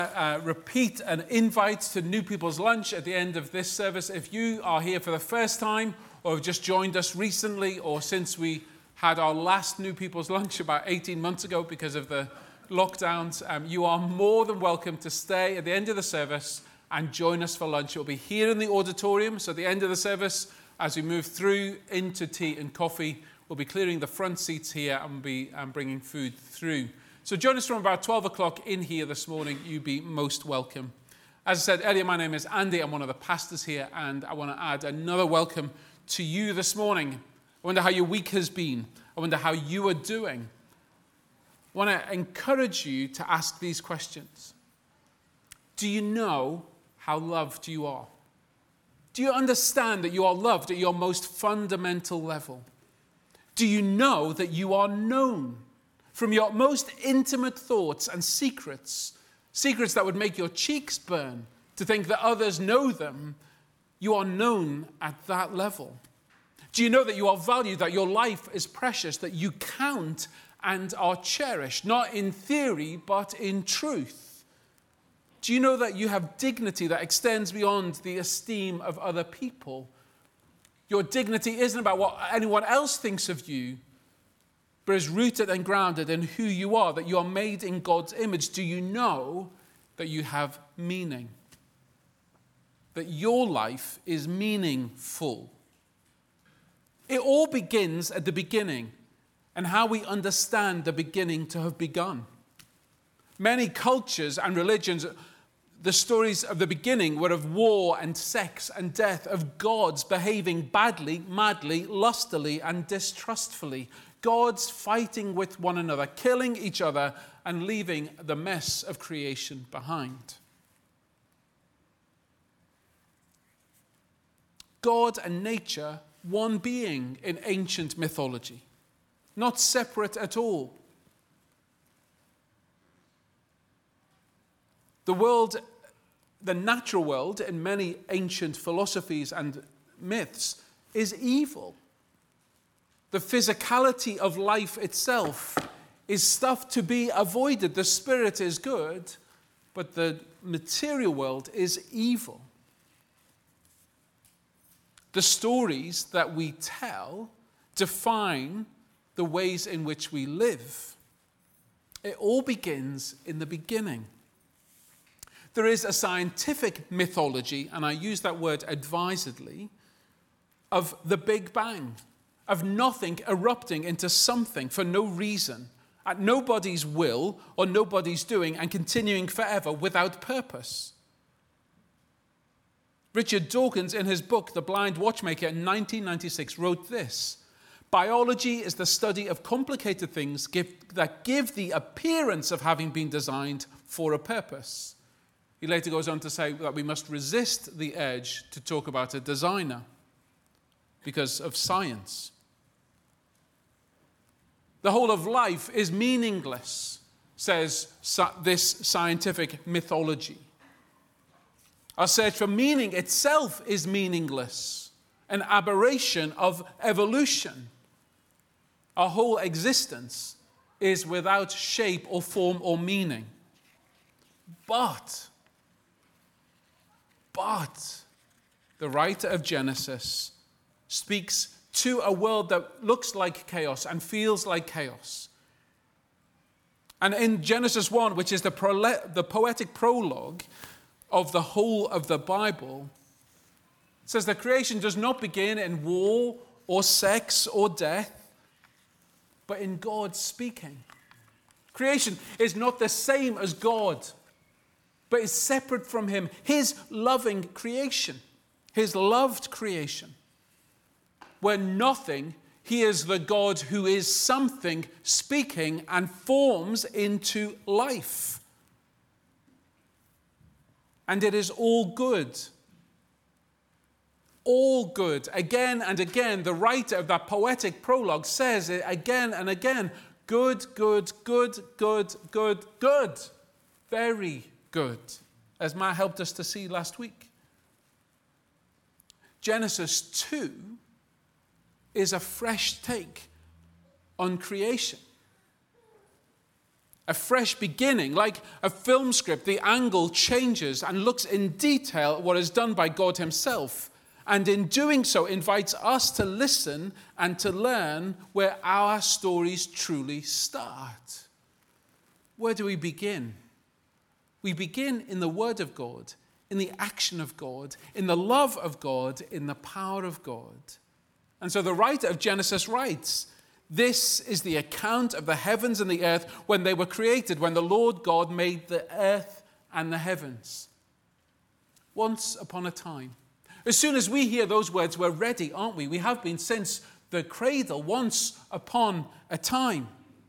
Repeat an invite to New People's Lunch at the end of this service. If you are here for the first time or have just joined us recently or since we had our last New People's Lunch about 18 months ago because of the lockdowns, you are more than welcome to stay at the end of the service and join us for lunch. It will be here in the auditorium, so at the end of the service, as we move through into tea and coffee, we'll be clearing the front seats here and we'll be bringing food through. So join us from about 12 o'clock in here this morning. You'd be most welcome. As I said earlier, my name is Andy. I'm one of the pastors here, and I want to add another welcome to you this morning. I wonder how your week has been. I wonder how you are doing. I want to encourage you to ask these questions. Do you know how loved you are? Do you understand that you are loved at your most fundamental level? Do you know that you are known? From your most intimate thoughts and secrets that would make your cheeks burn to think that others know them, you are known at that level. Do you know that you are valued, that your life is precious, that you count and are cherished, not in theory, but in truth? Do you know that you have dignity that extends beyond the esteem of other people? Your dignity isn't about what anyone else thinks of you, but is rooted and grounded in who you are, that you are made in God's image. Do you know that you have meaning? That your life is meaningful? It all begins at the beginning and how we understand the beginning to have begun. Many cultures and religions, the stories of the beginning were of war and sex and death, of gods behaving badly, madly, lustily, and distrustfully. Gods fighting with one another, killing each other, and leaving the mess of creation behind. God and nature, one being in ancient mythology, not separate at all. The world, the natural world, in many ancient philosophies and myths, is evil. The physicality of life itself is stuff to be avoided. The spirit is good, but the material world is evil. The stories that we tell define the ways in which we live. It all begins in the beginning. There is a scientific mythology, and I use that word advisedly, of the Big Bang. Of nothing erupting into something for no reason, at nobody's will or nobody's doing, and continuing forever without purpose. Richard Dawkins, in his book, The Blind Watchmaker, in 1996, wrote this: "Biology is the study of complicated things that give the appearance of having been designed for a purpose." He later goes on to say that we must resist the urge to talk about a designer because of science. The whole of life is meaningless, says this scientific mythology. Our search for meaning itself is meaningless, an aberration of evolution. Our whole existence is without shape or form or meaning. But the writer of Genesis speaks to a world that looks like chaos and feels like chaos. And in Genesis 1, which is the poetic prologue of the whole of the Bible, it says that creation does not begin in war or sex or death, but in God speaking. Creation is not the same as God, but is separate from him, his loving creation, his loved creation. Where nothing, he is the God who is something, speaking and forms into life. And it is all good. All good. Again and again, the writer of that poetic prologue says it again and again. Good, good, good, good, good, good. Very good, as Matt helped us to see last week. Genesis 2 is a fresh take on creation. a fresh beginning. Like a film script, the angle changes and looks in detail at what is done by God himself. And in doing so, invites us to listen and to learn where our stories truly start. Where do we begin? We begin in the Word of God, in the action of God, in the love of God, in the power of God. And so the writer of Genesis writes, "This is the account of the heavens and the earth when they were created, when the Lord God made the earth and the heavens." Once upon a time. As soon as we hear those words, we're ready, aren't we? We have been since the cradle, once upon a time.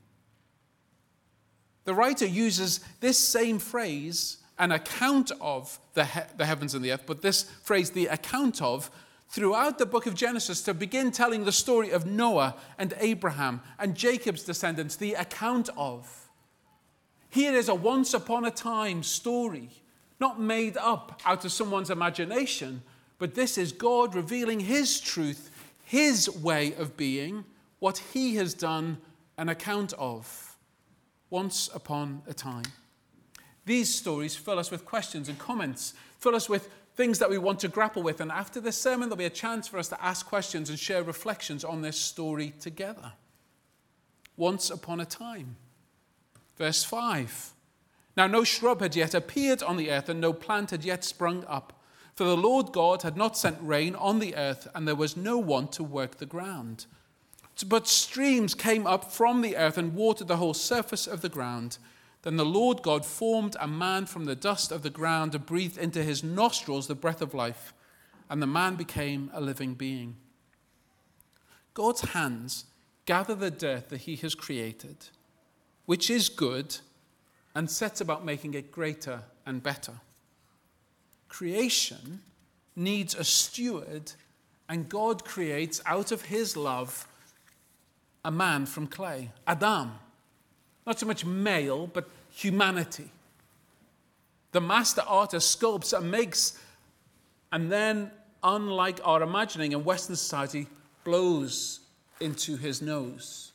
The writer uses this same phrase, an account of the heavens and the earth, but this phrase, the account of, throughout the book of Genesis to begin telling the story of Noah and Abraham and Jacob's descendants, the account of. Here is a once upon a time story, not made up out of someone's imagination, but this is God revealing his truth, his way of being, what he has done an account of. Once upon a time. These stories fill us with questions and comments, fill us with things that we want to grapple with. And after this sermon, there'll be a chance for us to ask questions and share reflections on this story together. Once upon a time. Verse 5. Now no shrub had yet appeared on the earth, and no plant had yet sprung up. For the Lord God had not sent rain on the earth, and there was no one to work the ground. But streams came up from the earth and watered the whole surface of the ground. Then the Lord God formed a man from the dust of the ground and breathed into his nostrils the breath of life, and the man became a living being. God's hands gather the dirt that he has created, which is good, and sets about making it greater and better. Creation needs a steward, and God creates out of his love a man from clay, Adam. Not so much male, but humanity. The master artist sculpts and makes, and then, unlike our imagining in Western society, blows into his nose.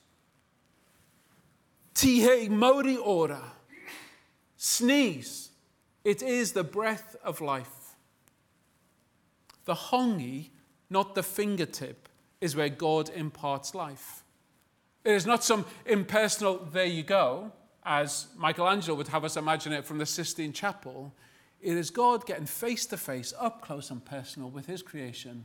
Tihe mori ora. Sneeze. It is the breath of life. The hongi, not the fingertip, is where God imparts life. It is not some impersonal, there you go, as Michelangelo would have us imagine it from the Sistine Chapel. It is God getting face to face, up close and personal with his creation.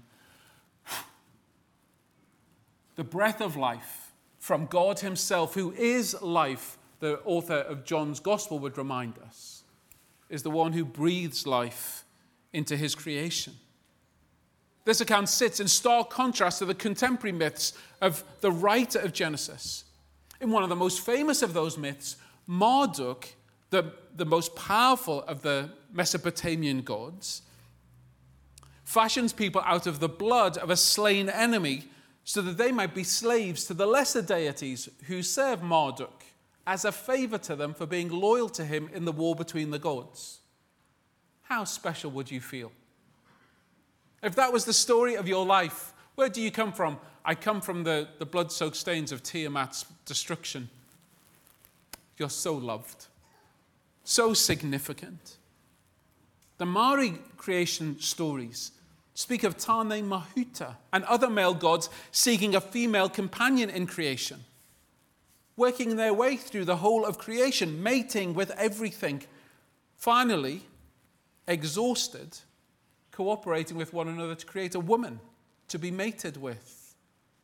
The breath of life from God himself, who is life, the author of John's Gospel would remind us, is the one who breathes life into his creation. This account sits in stark contrast to the contemporary myths of the writer of Genesis. In one of the most famous of those myths, Marduk, the most powerful of the Mesopotamian gods, fashions people out of the blood of a slain enemy so that they might be slaves to the lesser deities who serve Marduk as a favor to them for being loyal to him in the war between the gods. How special would you feel? If that was the story of your life, where do you come from? I come from the blood-soaked stains of Tiamat's destruction. You're so loved, so significant. The Maori creation stories speak of Tane Mahuta and other male gods seeking a female companion in creation, working their way through the whole of creation, mating with everything, finally, exhausted, cooperating with one another to create a woman to be mated with.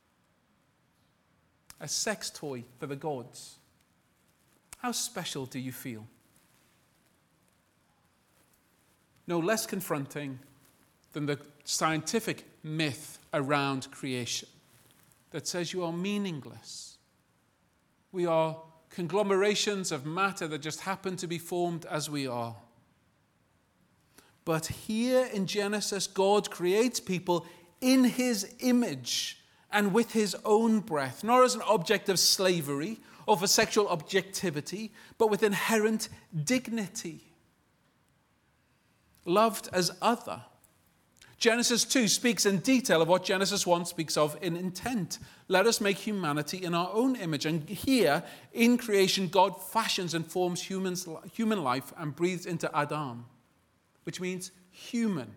A sex toy for the gods. How special do you feel? No less confronting than the scientific myth around creation that says you are meaningless. We are conglomerations of matter that just happen to be formed as we are. But here in Genesis, God creates people in his image and with his own breath, not as an object of slavery or for sexual objectivity, but with inherent dignity. Loved as other, Genesis 2 speaks in detail of what Genesis 1 speaks of in intent. Let us make humanity in our own image. And here, in creation, God fashions and forms human life and breathes into Adam, which means human.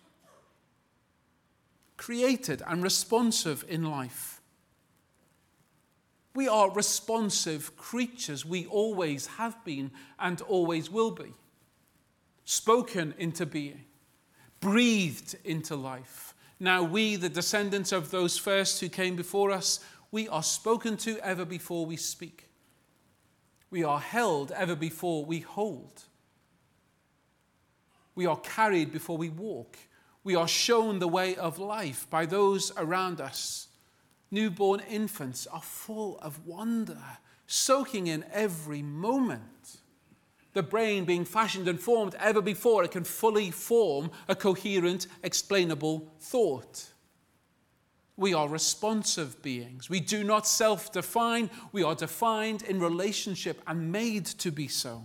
Created and responsive in life. We are responsive creatures. We always have been and always will be. Spoken into being. Breathed into life. Now we, the descendants of those first who came before us, we are spoken to ever before we speak. We are held ever before we hold. We are carried before we walk. We are shown the way of life by those around us. Newborn infants are full of wonder, soaking in every moment. The brain being fashioned and formed ever before it can fully form a coherent, explainable thought. We are responsive beings. We do not self-define. We are defined in relationship and made to be so.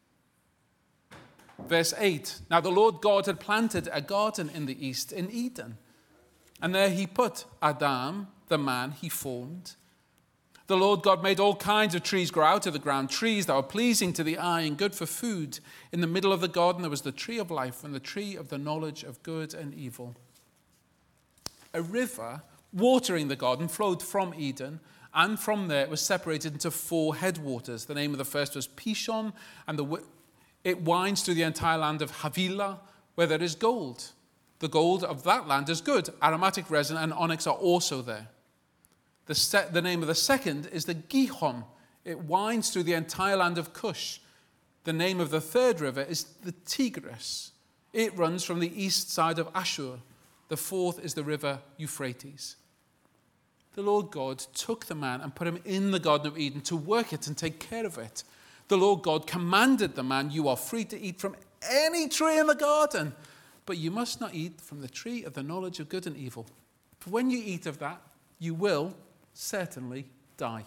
Verse 8, now the Lord God had planted a garden in the east, in Eden. And there he put Adam, the man he formed. The Lord God made all kinds of trees grow out of the ground, trees that were pleasing to the eye and good for food. In the middle of the garden there was the tree of life and the tree of the knowledge of good and evil. A river watering the garden flowed from Eden, and from there it was separated into 4 headwaters. The name of the first was Pishon, and it winds through the entire land of Havilah, where there is gold. The gold of that land is good. Aromatic resin and onyx are also there. The name of the second is the Gihon. It winds through the entire land of Cush. The name of the third river is the Tigris. It runs from the east side of Ashur. The fourth is the river Euphrates. The Lord God took the man and put him in the Garden of Eden to work it and take care of it. The Lord God commanded the man, you are free to eat from any tree in the garden, but you must not eat from the tree of the knowledge of good and evil. For when you eat of that, you will certainly die.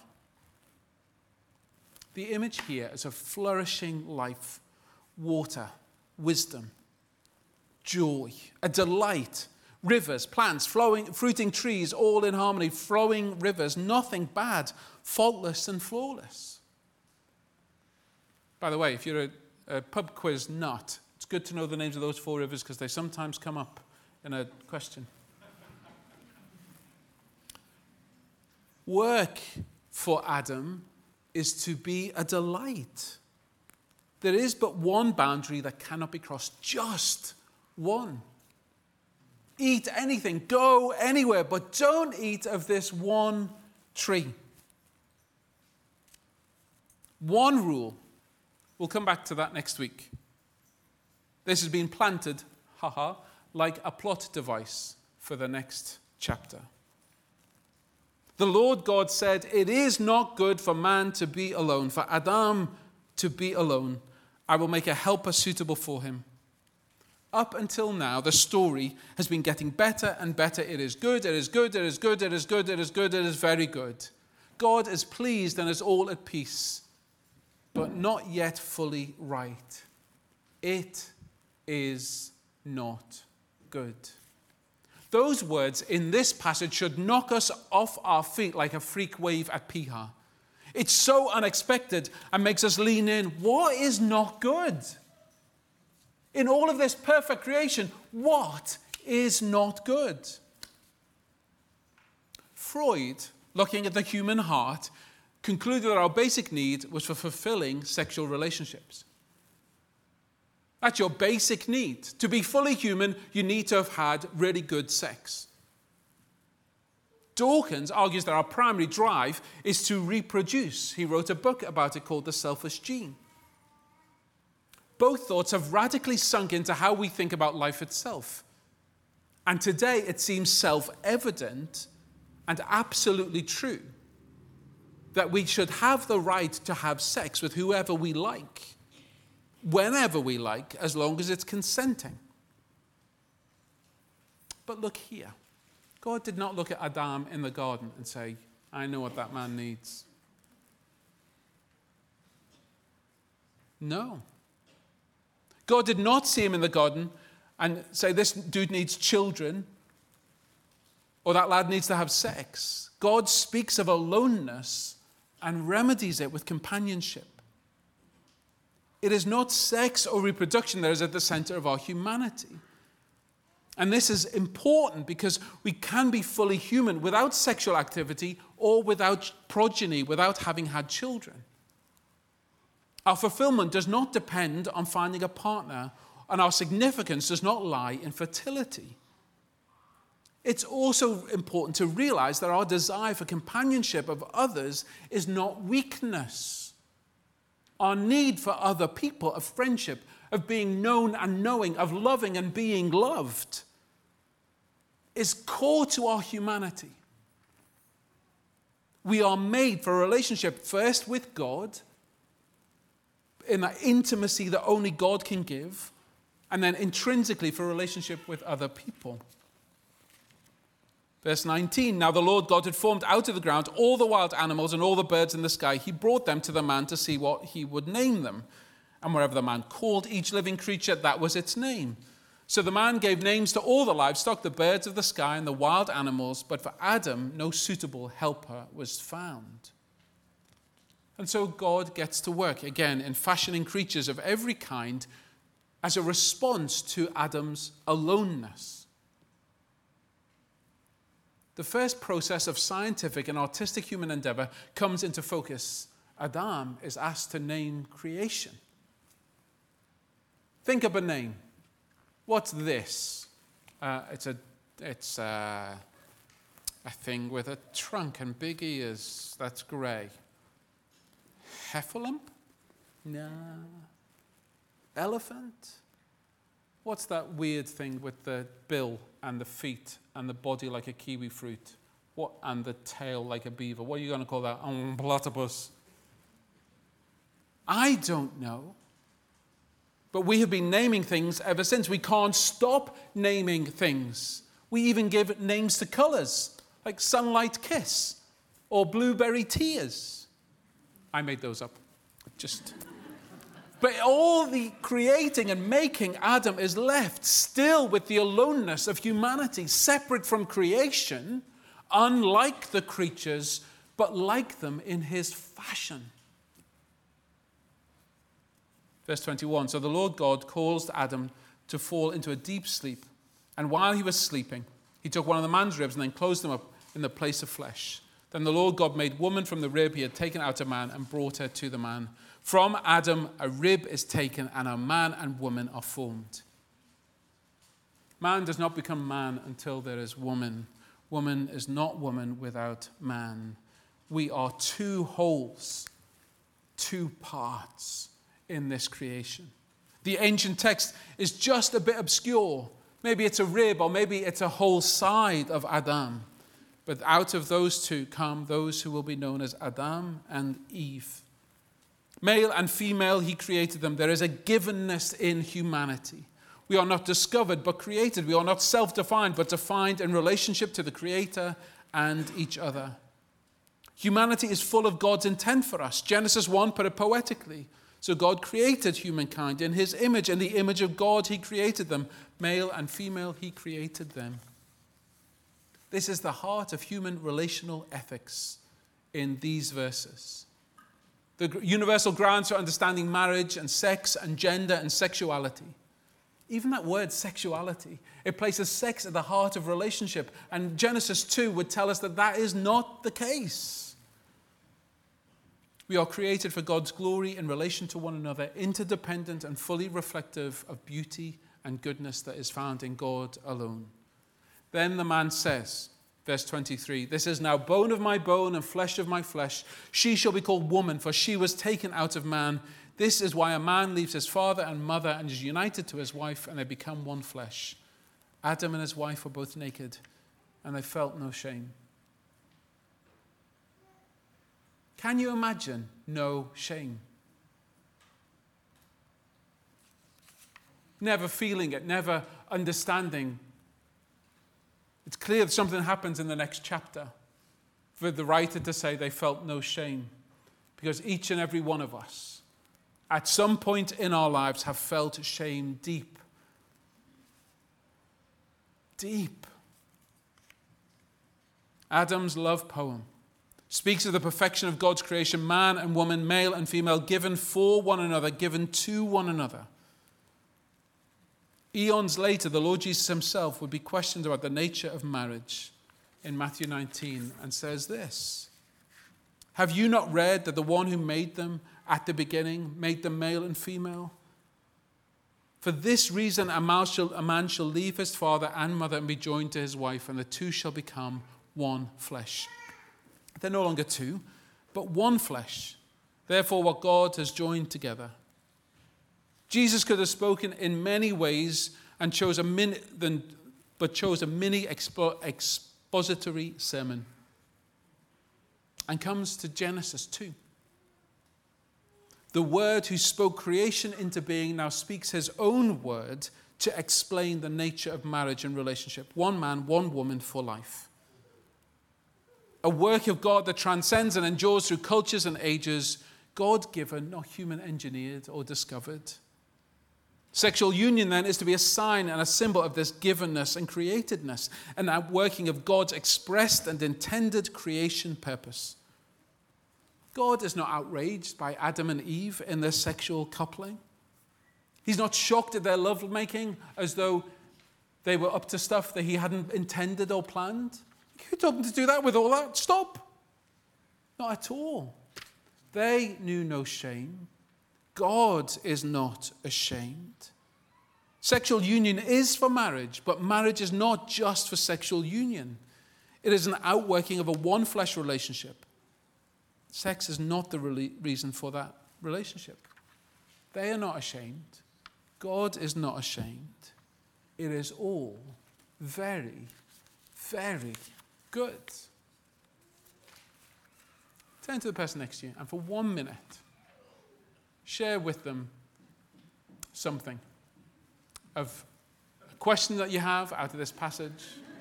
The image here is of flourishing life, water, wisdom, joy, a delight, rivers, plants, fruiting trees, all in harmony, flowing rivers, nothing bad, faultless and flawless. By the way, if you're a pub quiz nut, it's good to know the names of those 4 rivers because they sometimes come up in a question. Work for Adam is to be a delight. There is but one boundary that cannot be crossed, just one. Eat anything, go anywhere, but don't eat of this one tree. One rule. We'll come back to that next week. This has been planted, like a plot device for the next chapter. The Lord God said, it is not good for man to be alone, for Adam to be alone. I will make a helper suitable for him. Up until now, the story has been getting better and better. It is good, it is good, it is good, it is good, it is good, it is very good. God is pleased and is all at peace, but not yet fully right. It is not good. Those words in this passage should knock us off our feet like a freak wave at Piha. It's so unexpected and makes us lean in. What is not good? In all of this perfect creation, what is not good? Freud, looking at the human heart, concluded that our basic need was for fulfilling sexual relationships. That's your basic need. To be fully human, you need to have had really good sex. Dawkins argues that our primary drive is to reproduce. He wrote a book about it called The Selfish Gene. Both thoughts have radically sunk into how we think about life itself. And today it seems self-evident and absolutely true that we should have the right to have sex with whoever we like, whenever we like, as long as it's consenting. But look here. God did not look at Adam in the garden and say, I know what that man needs. No. God did not see him in the garden and say this dude needs children or that lad needs to have sex. God speaks of aloneness and remedies it with companionship. It is not sex or reproduction that is at the center of our humanity. And this is important because we can be fully human without sexual activity or without progeny, without having had children. Our fulfillment does not depend on finding a partner, and our significance does not lie in fertility. It's also important to realize that our desire for companionship of others is not weakness. Our need for other people, of friendship, of being known and knowing, of loving and being loved, is core to our humanity. We are made for a relationship first with God, in that intimacy that only God can give, and then intrinsically for a relationship with other people. Verse 19, now the Lord God had formed out of the ground all the wild animals and all the birds in the sky. He brought them to the man to see what he would name them. And wherever the man called each living creature, that was its name. So the man gave names to all the livestock, the birds of the sky and the wild animals, but for Adam no suitable helper was found. And so God gets to work again in fashioning creatures of every kind as a response to Adam's aloneness. The first process of scientific and artistic human endeavor comes into focus. Adam is asked to name creation. Think of a name. What's this? It's a thing with a trunk and big ears. That's grey. Heffalump? No. Elephant? What's that weird thing with the bill and the feet and the body like a kiwi fruit? What and the tail like a beaver? What are you going to call that? Platypus. I don't know. But we have been naming things ever since. We can't stop naming things. We even give names to colors, like sunlight kiss or blueberry tears. I made those up. But all the creating and making Adam is left still with the aloneness of humanity, separate from creation, unlike the creatures, but like them in his fashion. Verse 21, so the Lord God caused Adam to fall into a deep sleep, and while he was sleeping, he took one of the man's ribs and then closed them up in the place of flesh. Then the Lord God made woman from the rib he had taken out of man and brought her to the man. From Adam, a rib is taken, and a man and woman are formed. Man does not become man until there is woman. Woman is not woman without man. We are two wholes, two parts in this creation. The ancient text is just a bit obscure. Maybe it's a rib, or maybe it's a whole side of Adam. But out of those two come those who will be known as Adam and Eve. Male and female, he created them. There is a givenness in humanity. We are not discovered, but created. We are not self-defined, but defined in relationship to the Creator and each other. Humanity is full of God's intent for us. Genesis 1 put it poetically. So God created humankind in his image. In the image of God, he created them. Male and female, he created them. This is the heart of human relational ethics in these verses. The universal grounds for understanding marriage and sex and gender and sexuality. Even that word sexuality, it places sex at the heart of relationship. And Genesis 2 would tell us that that is not the case. We are created for God's glory in relation to one another, interdependent and fully reflective of beauty and goodness that is found in God alone. Then the man says, verse 23, this is now bone of my bone and flesh of my flesh. She shall be called woman, for she was taken out of man. This is why a man leaves his father and mother and is united to his wife, and they become one flesh. Adam and his wife were both naked, and they felt no shame. Can you imagine no shame? Never feeling it, never understanding. It's clear that something happens in the next chapter for the writer to say they felt no shame, because each and every one of us at some point in our lives have felt shame deep deep. Adam's love poem speaks of the perfection of God's creation, man and woman, male and female, given for one another, given to one another. Eons later, the Lord Jesus himself would be questioned about the nature of marriage in Matthew 19 and says this: have you not read that the one who made them at the beginning made them male and female? For this reason, a man shall leave his father and mother and be joined to his wife, and the two shall become one flesh. They're no longer two, but one flesh. Therefore, what God has joined together. Jesus could have spoken in many ways and chose a mini expository sermon, and comes to Genesis 2. The Word who spoke creation into being now speaks his own word to explain the nature of marriage and relationship. One man, one woman for life. A work of God that transcends and endures through cultures and ages, God-given, not human-engineered or discovered. Sexual union, then, is to be a sign and a symbol of this givenness and createdness, an outworking of God's expressed and intended creation purpose. God is not outraged by Adam and Eve in their sexual coupling. He's not shocked at their lovemaking as though they were up to stuff that he hadn't intended or planned. You told them to do that with all that? Stop. Not at all. They knew no shame. God is not ashamed. Sexual union is for marriage, but marriage is not just for sexual union. It is an outworking of a one-flesh relationship. Sex is not the reason for that relationship. They are not ashamed. God is not ashamed. It is all very, very good. Turn to the person next to you and for 1 minute, share with them something of a question that you have out of this passage.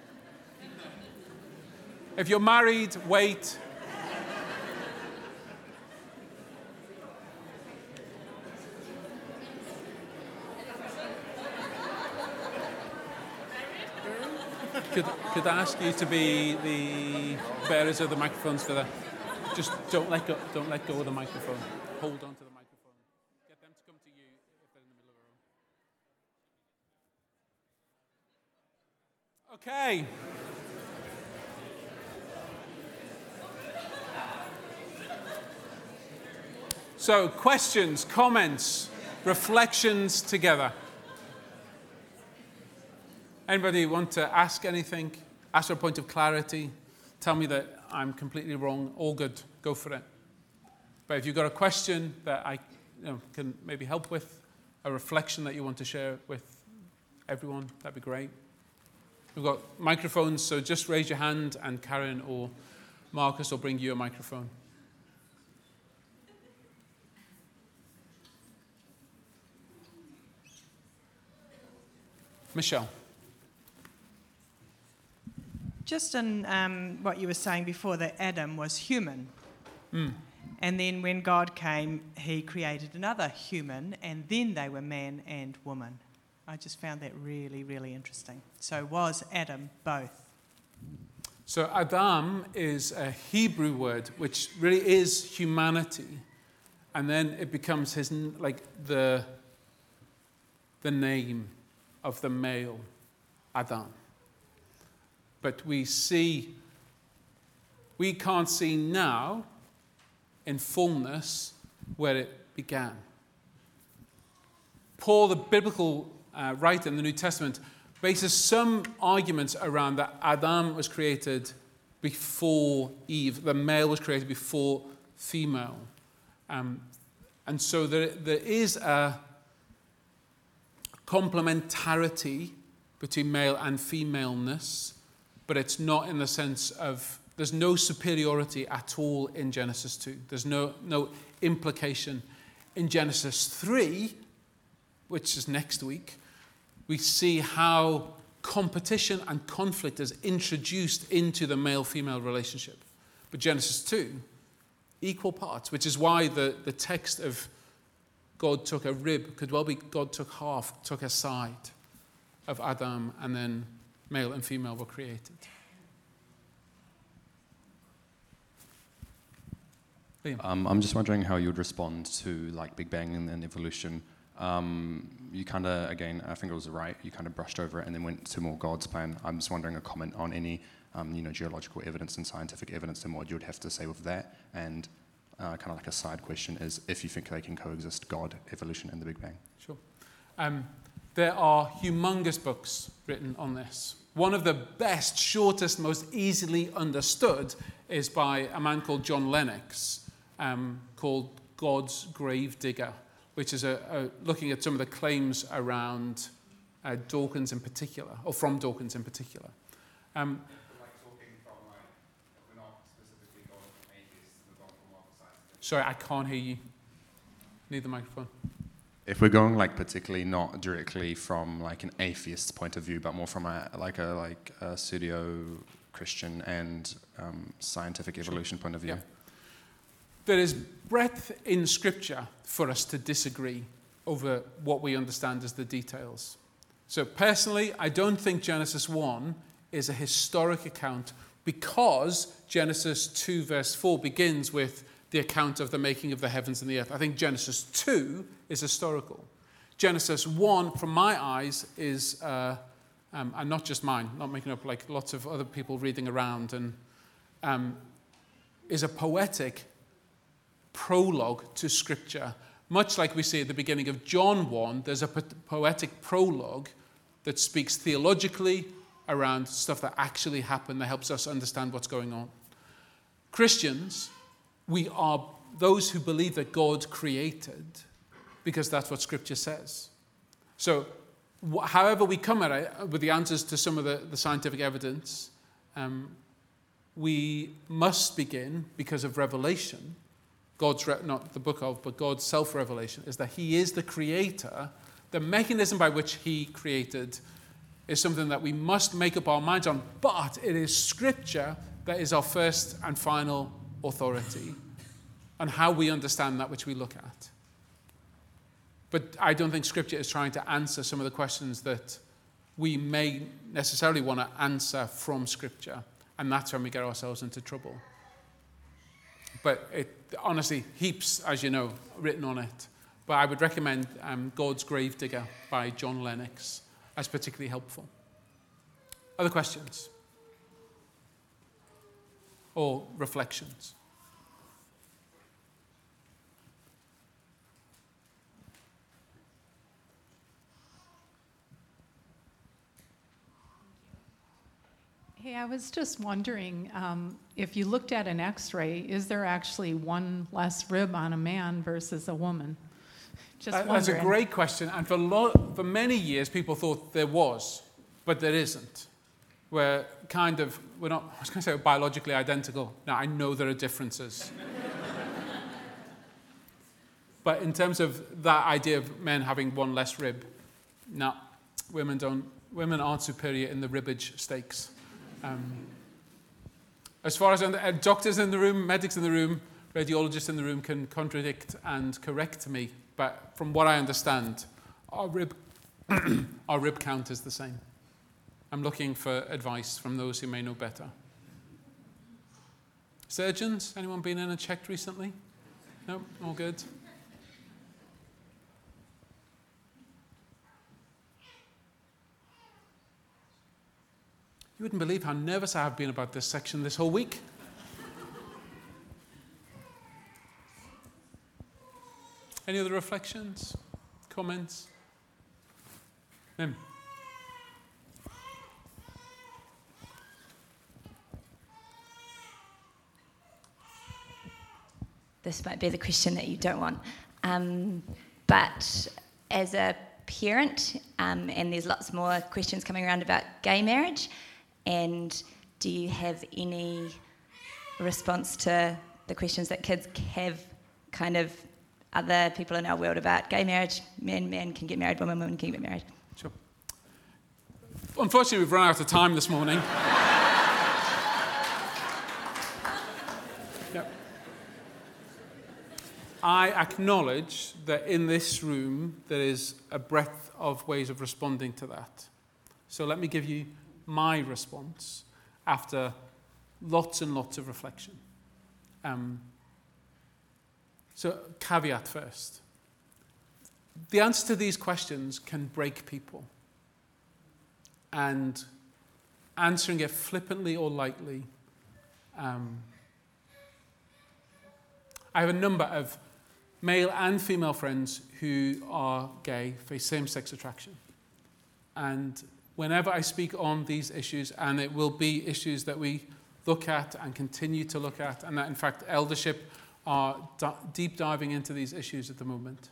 If you're married, wait. Could I ask you to be the bearers of the microphones for that? Just don't let go of the microphone. Hold on to the microphone. Get them to come to you if they're in the middle of the room. Okay. So, questions, comments, reflections together. Anybody want to ask anything? Ask for a point of clarity? Tell me that I'm completely wrong. All good. Go for it. But if you've got a question that I can maybe help with, a reflection that you want to share with everyone, that'd be great. We've got microphones, so just raise your hand and Karen or Marcus will bring you a microphone. Michelle. Just in what you were saying before, that Adam was human. And then when God came, he created another human, and then they were man and woman. I just found that really, really interesting. So was Adam both? So Adam is a Hebrew word, which really is humanity. And then it becomes his, like the name of the male, Adam. But we can't see now in fullness where it began. Paul, the biblical writer in the New Testament, bases some arguments around that Adam was created before Eve, the male was created before female. And so there is a complementarity between male and femaleness, but it's not in the sense of, there's no superiority at all in Genesis 2. There's no implication. In Genesis 3, which is next week, we see how competition and conflict is introduced into the male-female relationship. But Genesis 2, equal parts, which is why the text of God took a rib could well be God took half, took a side of Adam and then Male and female were created. Liam. I'm just wondering how you would respond to like Big Bang and then evolution. You kind of, again, I think it was right, you kind of brushed over it and then went to more God's plan. I'm just wondering a comment on any geological evidence and scientific evidence and what you would have to say with that. And kind of like a side question is if you think they can coexist, God, evolution, and the Big Bang. Sure. There are humongous books written on this. One of the best, shortest, most easily understood is by a man called John Lennox, called God's Grave Digger, which is looking at some of the claims around Dawkins in particular, or from Dawkins in particular. Sorry, I can't hear you. Need the microphone. If we're going like particularly not directly from like an atheist point of view, but more from a pseudo-Christian and scientific evolution point of view. Yeah. There is breadth in Scripture for us to disagree over what we understand as the details. So personally, I don't think Genesis 1 is a historic account because Genesis 2 verse 4 begins with the account of the making of the heavens and the earth. I think Genesis 2 is historical. Genesis 1, from my eyes, is, and not just mine, not making up like lots of other people reading around, and is a poetic prologue to Scripture. Much like we see at the beginning of John 1, there's a poetic prologue that speaks theologically around stuff that actually happened that helps us understand what's going on. Christians, we are those who believe that God created because that's what Scripture says. So however we come at it with the answers to some of the scientific evidence, we must begin because of revelation. Not the book of, but God's self-revelation is that he is the creator. The mechanism by which he created is something that we must make up our minds on, but it is Scripture that is our first and final authority on how we understand that which we look at. But I don't think Scripture is trying to answer some of the questions that we may necessarily want to answer from Scripture, and that's when we get ourselves into trouble. But it honestly, heaps, as you know, written on it. But I would recommend God's Grave Digger by John Lennox as particularly helpful. Other questions? Or reflections? Hey, I was just wondering, if you looked at an X-ray, is there actually one less rib on a man versus a woman? Just wondering. That's a great question, and for many years people thought there was, but there isn't. We're not, I was going to say we're biologically identical. Now, I know there are differences. But in terms of that idea of men having one less rib, no, women aren't superior in the ribbage stakes. As far as doctors in the room, medics in the room, radiologists in the room can contradict and correct me, but from what I understand, our rib count is the same. I'm looking for advice from those who may know better. Surgeons, anyone been in and checked recently? No, all good. You wouldn't believe how nervous I have been about this section this whole week. Any other reflections? Comments? Mim? This might be the question that you don't want. But as a parent, and there's lots more questions coming around about gay marriage, and do you have any response to the questions that kids have, kind of other people in our world about gay marriage? Men can get married, women can get married. Sure. Unfortunately, we've run out of time this morning. Yep. I acknowledge that in this room there is a breadth of ways of responding to that. So let me give you my response after lots and lots of reflection. So, caveat first. The answer to these questions can break people. And answering it flippantly or lightly. I have a number of male and female friends who are gay, face same-sex attraction. And whenever I speak on these issues, and it will be issues that we look at and continue to look at, and that in fact eldership are deep diving into these issues at the moment,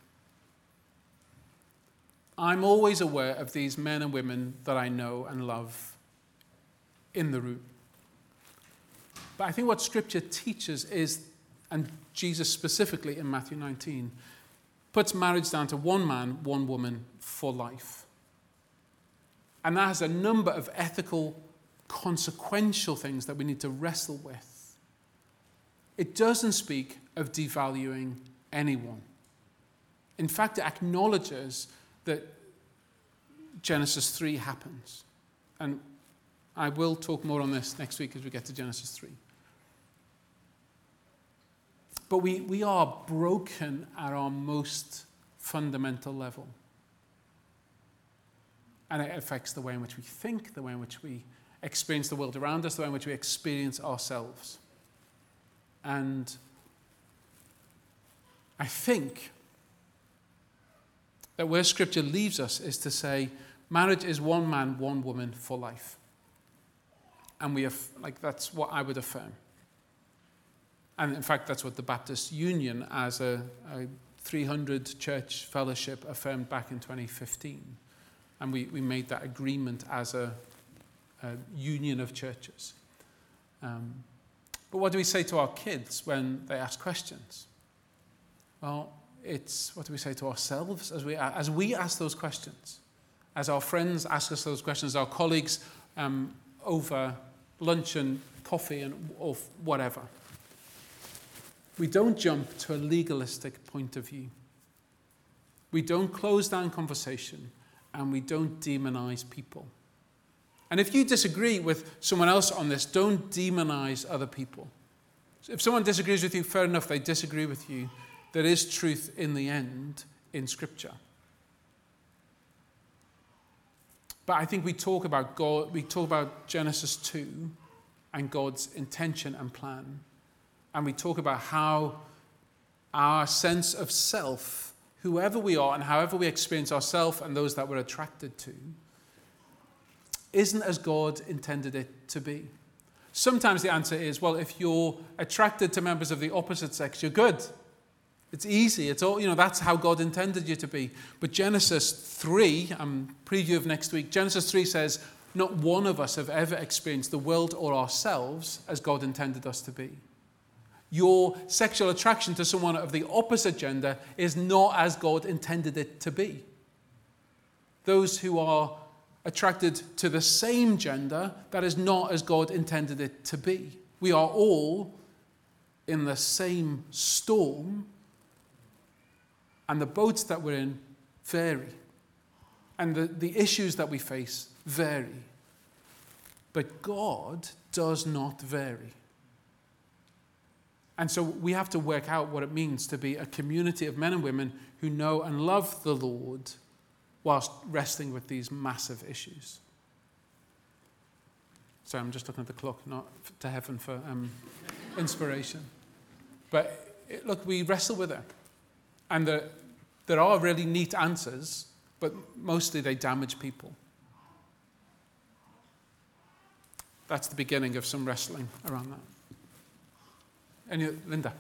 I'm always aware of these men and women that I know and love in the room. But I think what Scripture teaches is, and Jesus specifically in Matthew 19, puts marriage down to one man, one woman for life. And that has a number of ethical, consequential things that we need to wrestle with. It doesn't speak of devaluing anyone. In fact, it acknowledges that Genesis 3 happens. And I will talk more on this next week as we get to Genesis 3. But we are broken at our most fundamental level. And it affects the way in which we think, the way in which we experience the world around us, the way in which we experience ourselves. And I think that where Scripture leaves us is to say, marriage is one man, one woman for life. And that's what I would affirm. And in fact, that's what the Baptist Union, as a 300 church fellowship, affirmed back in 2015. And we made that agreement as a union of churches. But what do we say to our kids when they ask questions? Well, it's what do we say to ourselves as we ask those questions? As our friends ask us those questions, our colleagues over lunch and coffee or whatever. We don't jump to a legalistic point of view. We don't close down conversation, and we don't demonize people. And if you disagree with someone else on this, don't demonize other people. If someone disagrees with you, fair enough, they disagree with you. There is truth in the end in Scripture. But I think we talk about God, we talk about Genesis 2 and God's intention and plan. And we talk about how our sense of self, whoever we are and however we experience ourselves and those that we're attracted to, isn't as God intended it to be. Sometimes the answer is, well, if you're attracted to members of the opposite sex, you're good. It's easy. It's all, that's how God intended you to be. But Genesis 3, preview of next week, Genesis 3 says, not one of us have ever experienced the world or ourselves as God intended us to be. Your sexual attraction to someone of the opposite gender is not as God intended it to be. Those who are attracted to the same gender, that is not as God intended it to be. We are all in the same storm, and the boats that we're in vary. And the issues that we face vary. But God does not vary. And so we have to work out what it means to be a community of men and women who know and love the Lord whilst wrestling with these massive issues. Sorry, I'm just looking at the clock, not to heaven for inspiration. But look, we wrestle with it. And there are really neat answers, but mostly they damage people. That's the beginning of some wrestling around that. Linda.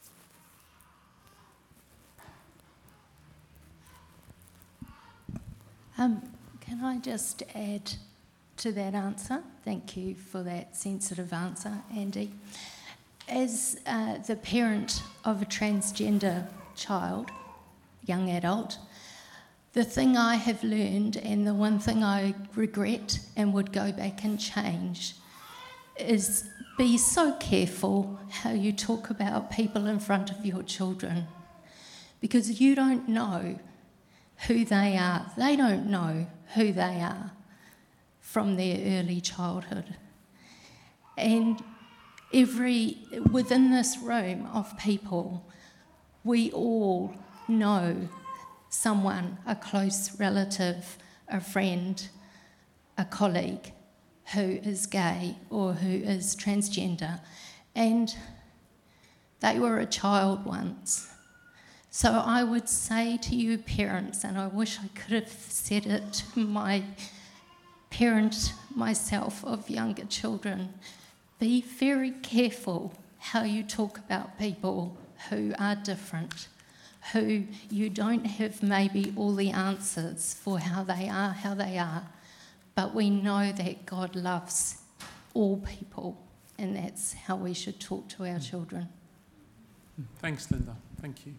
Can I just add to that answer? Thank you for that sensitive answer, Andy. As the parent of a transgender child, young adult, the thing I have learned, and the one thing I regret and would go back and change, is be so careful how you talk about people in front of your children, because you don't know who they are. They don't know who they are. from their early childhood. And within this room of people, we all know someone, a close relative, a friend, a colleague who is gay or who is transgender, and they were a child once. So I would say to you parents, and I wish I could have said it to my parent myself of younger children, be very careful how you talk about people who are different, who you don't have maybe all the answers for how they are, but we know that God loves all people, and that's how we should talk to our children. Thanks, Linda. Thank you.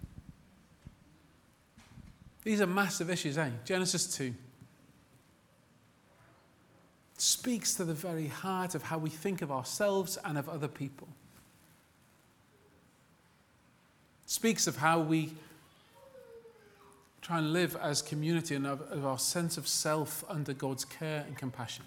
These are massive issues, eh? Genesis 2 speaks to the very heart of how we think of ourselves and of other people. Speaks of how we try and live as community and of our sense of self under God's care and compassion.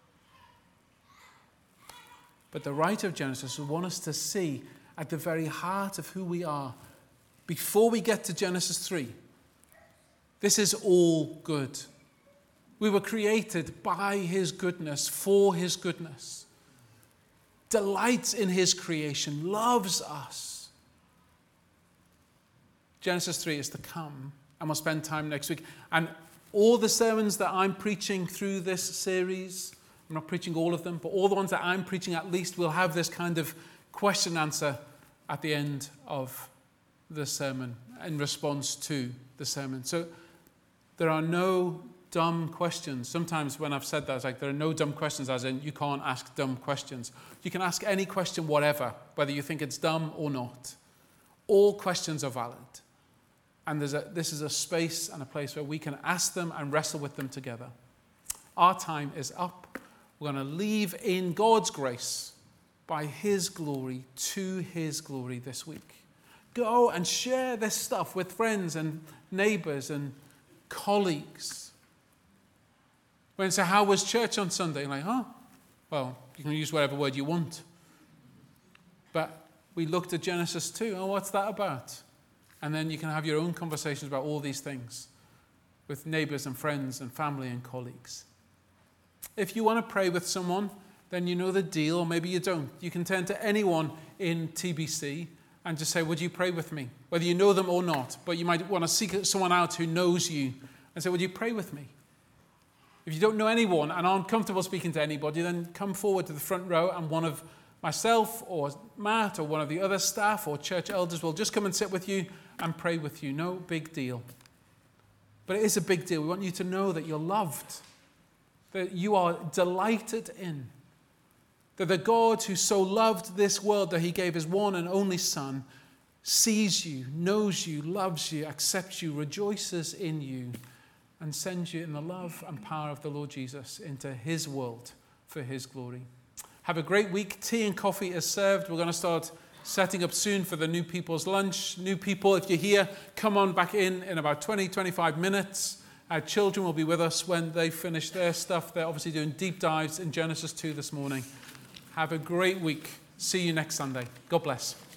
But the writer of Genesis would want us to see at the very heart of who we are before we get to Genesis 3. This is all good. We were created by his goodness, for his goodness. Delights in his creation, loves us. Genesis 3 is to come, and we'll spend time next week. And all the sermons that I'm preaching through this series, I'm not preaching all of them, but all the ones that I'm preaching at least will have this kind of question answer at the end of the sermon in response to the sermon. So there are no dumb questions. Sometimes when I've said that, it's like there are no dumb questions, as in you can't ask dumb questions. You can ask any question, whatever, whether you think it's dumb or not. All questions are valid. And this is a space and a place where we can ask them and wrestle with them together. Our time is up. We're going to leave in God's grace by his glory to his glory this week. Go and share this stuff with friends and neighbors and colleagues. When you say, how was church on Sunday? You're like, well, you can use whatever word you want. But we looked at Genesis 2. Oh, what's that about? And then you can have your own conversations about all these things with neighbors and friends and family and colleagues. If you want to pray with someone, then you know the deal, or maybe you don't. You can turn to anyone in TBC and just say, would you pray with me? Whether you know them or not, but you might want to seek someone out who knows you and say, would you pray with me? If you don't know anyone and aren't comfortable speaking to anybody, then come forward to the front row and one of myself or Matt or one of the other staff or church elders will just come and sit with you and pray with you. No big deal. But it is a big deal. We want you to know that you're loved, that you are delighted in, that the God who so loved this world that he gave his one and only Son sees you, knows you, loves you, accepts you, rejoices in you, and sends you in the love and power of the Lord Jesus into his world for his glory. Have a great week. Tea and coffee is served. We're going to start setting up soon for the New People's Lunch. New people, if you're here, come on back in about 20, 25 minutes. Our children will be with us when they finish their stuff. They're obviously doing deep dives in Genesis 2 this morning. Have a great week. See you next Sunday. God bless.